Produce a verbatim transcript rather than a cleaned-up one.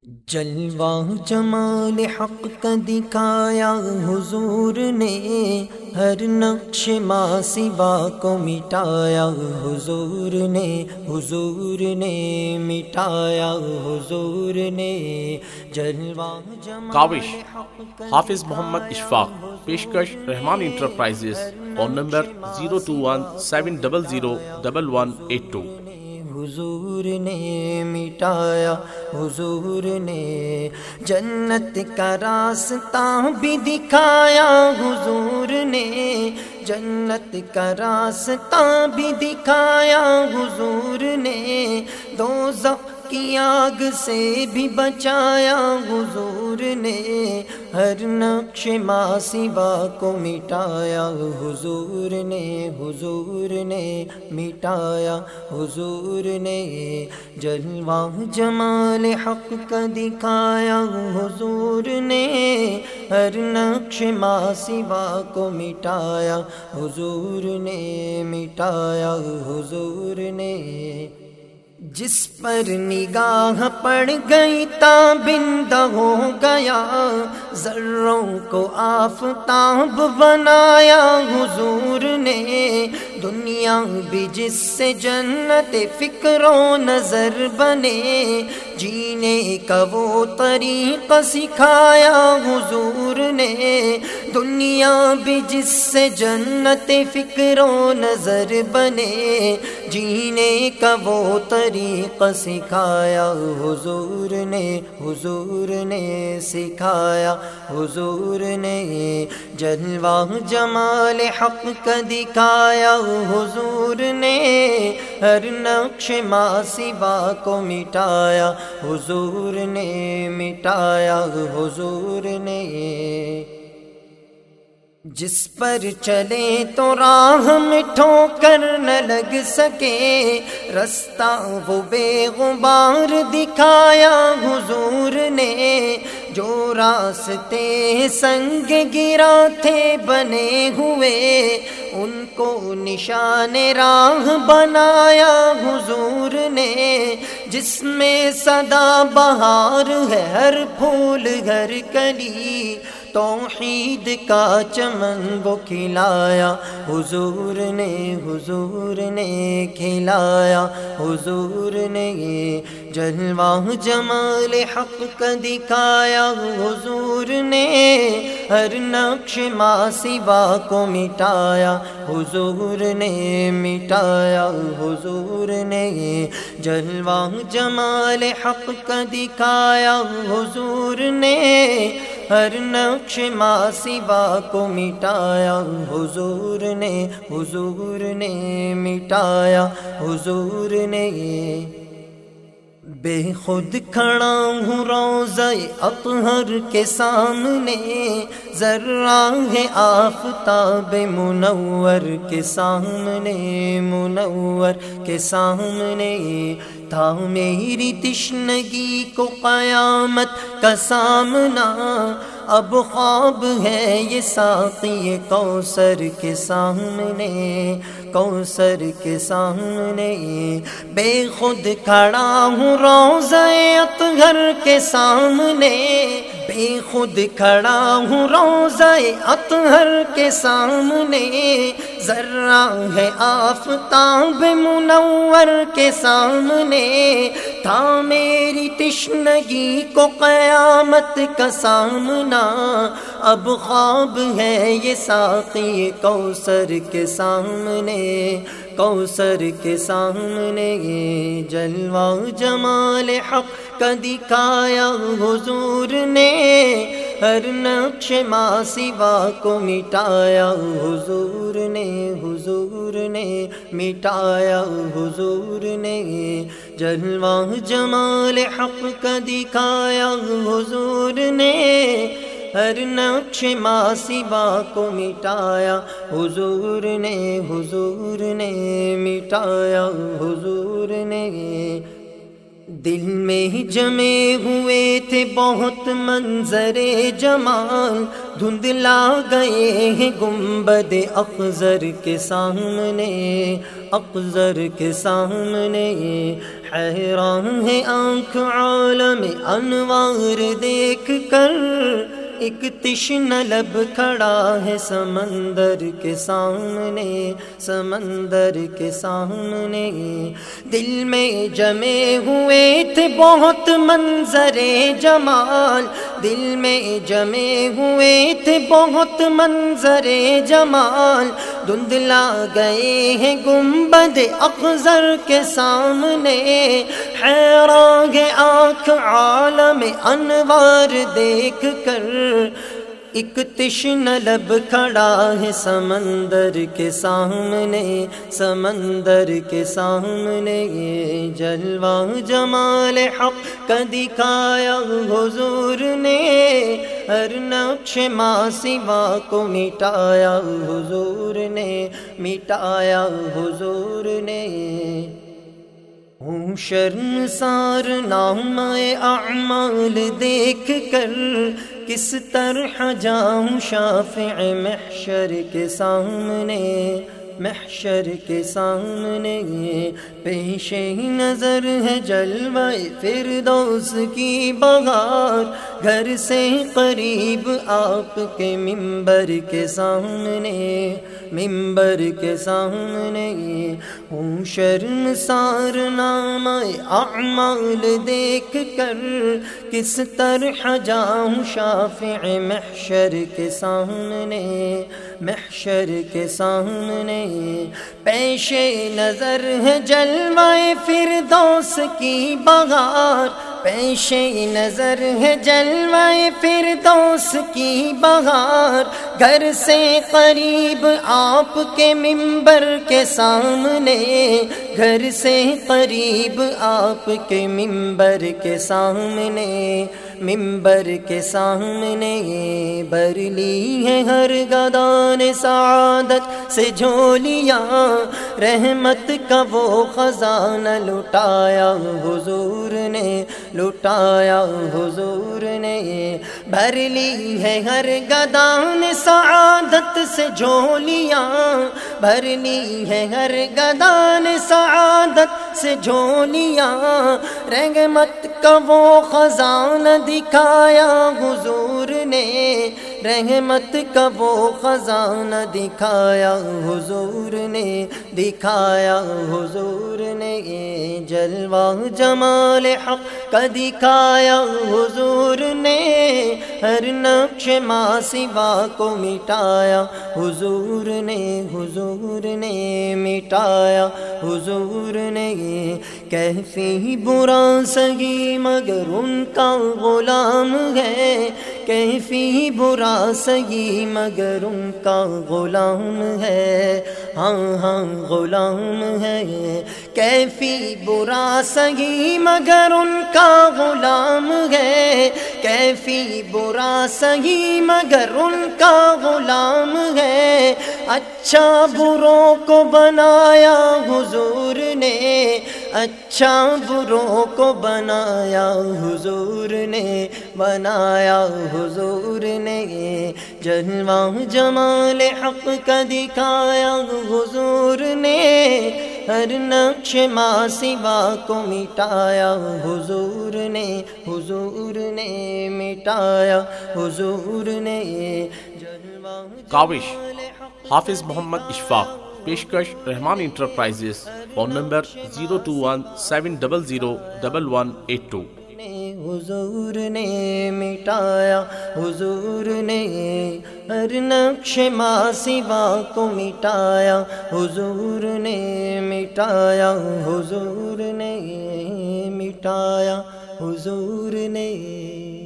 جلوہ جمال حق کا دکھایا حضور نے، ہر نقش ماں سوا کو مٹایا حضور نے، حضور نے مٹایا حضور نے جلوہ جمال کاوش حق کا حافظ محمد اشفاق، پیشکش Rehman enterprises, phone number zero two one seven zero zero one one eight two. حضور نے مٹایا حضور نے جنت کا راستہ بھی دکھایا حضور نے، جنت کا راستہ بھی دکھایا حضور نے، دوزخ کی آگ سے بھی بچایا حضور نے، ہر نقش ماں سوا کو مٹایا حضور نے، حضور نے مٹایا حضور نے جلوہ جمال حق کا دکھایا حضور نے، ہر نقش ماں سوا کو مٹایا حضور نے، مٹایا حضور نے۔ جس پر نگاہ پڑ گئی تابند ہو گیا، ذروں کو آفتاب بنایا حضور نے، دنیا بھی جس سے جنت فکر و نظر بنے، جینے کا وہ طریقہ سکھایا حضور نے، دنیا بھی جس سے جنت فکر و نظر بنے، جینے کا وہ طریقہ سکھایا حضور نے، حضور نے سکھایا حضور نے، جلوہ جمال حق کا دکھایا حضور نے، ہر نقش ماں سوا کو مٹایا حضور نے، مٹایا حضور نے۔ جس پر چلے تو راہ میں ٹھوکر نہ لگ سکے، رستہ وہ بے غبار دکھایا حضور نے، جو راستے سنگ گرا تھے بنے ہوئے، ان کو نشان راہ بنایا حضور نے، جس میں سدا بہار ہے ہر پھول ہر کلی، توحید کا چمن وہ کھلایا حضور نے، حضور نے کھلایا حضور نے، جلوہ جمال حق کا دکھایا حضور نے، ہر نقش ماں سوا کو مٹایا حضور نے، مٹایا حضور نے، جلوہ جمال حق کا دکھایا حضور نے، ہر نقش ماں سوا کو مٹایا حضور نے، حضور نے مٹایا حضور نے۔ بے خود کھڑا ہوں روضہ اطہر کے سامنے، ذرہ ہے آفتاب منور کے سامنے، منور کے سامنے، تھا میری تشنگی کو قیامت کا سامنا، اب خواب ہے یہ ساقی کوثر کے سامنے، کوثر کے سامنے، بے خود کھڑا ہوں روضہ اطہر کے سامنے، بے خود کھڑا ہوں روضہ اطہر کے سامنے، ذرہ ہے آفتاب منور کے سامنے، تھا میری تشنگی کو قیامت کا سامنا، اب خواب ہے یہ ساقی کوثر کے سامنے، کوثر کے سامنے، جلوہ جمال حق کا دکھایا حضور نے، ہر نقش ماں سوا کو مٹایا حضور نے، حضور نے مٹایا حضور نے، جلوہ جمال حق کا دکھایا حضور نے، ہر نقش ماں سوا کو مٹایا حضور نے، حضور نے مٹایا حضور نے۔ دل میں جمے ہوئے تھے بہت منظر جمال، دھندلا گئے ہیں گنبد اخضر کے سامنے، اخضر کے سامنے، حیران ہے آنکھ عالم انوار دیکھ کر، ایک تشنہ لب کھڑا ہے سمندر کے سامنے، سمندر کے سامنے۔ دل میں جمے ہوئے تھے بہت منظر جمال، دل میں جمے ہوئے تھے بہت منظر جمال، دھندلا گئے ہیں گنبد اخضر کے سامنے۔ حیران ہے آنکھ عالم انوار دیکھ کر، ایک تشنہ لب کھڑا ہے سمندر کے سامنے، سمندر کے سامنے۔ یہ جلوہ جمال حق کا دکھایا حضور نے، ہر نقش ماں سوا کو مٹایا حضور نے، مٹایا حضور نے۔ ہوں شرمسار نامہ اعمال دیکھ کر، کس طرح جاؤں شافع محشر کے سامنے، محشر کے سامنے۔ پیش نظر ہے جلوہ فردوس کی بہار، گھر سے قریب آپ کے منبر کے سامنے، منبر کے سامنے۔ ہوں شرمسار نامہ اعمال دیکھ کر، کس طرح جاؤں شافع محشر کے سامنے، محشر کے سامنے۔ پیش نظر ہے جلوہ فردوس کی بہار، پیش نظر ہے جلوہ فردوس کی بہار، گھر سے قریب آپ کے منبر کے سامنے، گھر سے قریب آپ کے منبر کے سامنے، منبر کے سامنے۔ برلی ہے ہر گدان سعادت سے جھولیاں، رحمت کا وہ خزانہ لٹایا حضور نے، لٹایا حضور نے۔ بھرلی ہے ہر گدان سعادت سے جھولیاں، بھرلی ہے ہر گدان سعادت سے جھولیاں، رحمت کا وہ خزانہ دکھایا حضور نے، رحمت کا وہ خزانہ دکھایا حضور نے، دکھایا حضور نے۔ جلوہ جمال حق کا دکھایا حضور نے، ہر نقش ماں سوا کو مٹایا حضور نے، حضور نے مٹایا حضور نے۔ کیفی برا سگی مگر ان کا غلام ہے، کیفی برا سگی مگر ان کا غلام ہے، ہاں ہاں غلام ہے۔ کیفی برا سگی مگر ان کا غلام ہے، کیفی برا سگی مگر ان کا غلام ہے۔ اچھا بروں کو بنایا حضور نے، اچھا بروں کو بنایا حضور نے، بنایا حضور نے۔ جلوہ جمال حق کا دکھایا حضور نے، ہر نقش ماں سوا کو مٹایا حضور نے، حضور نے مٹایا حضور نے۔ کاوش حافظ محمد اشفاق، پیشکش Rehman enterprises, phone number zero two one seven double zero double one eight two. حضور نے مٹایا حضور نے، ہر نقش ماں سوا کو مٹایا حضور نے، مٹایا حضور نے، مٹایا حضور نے۔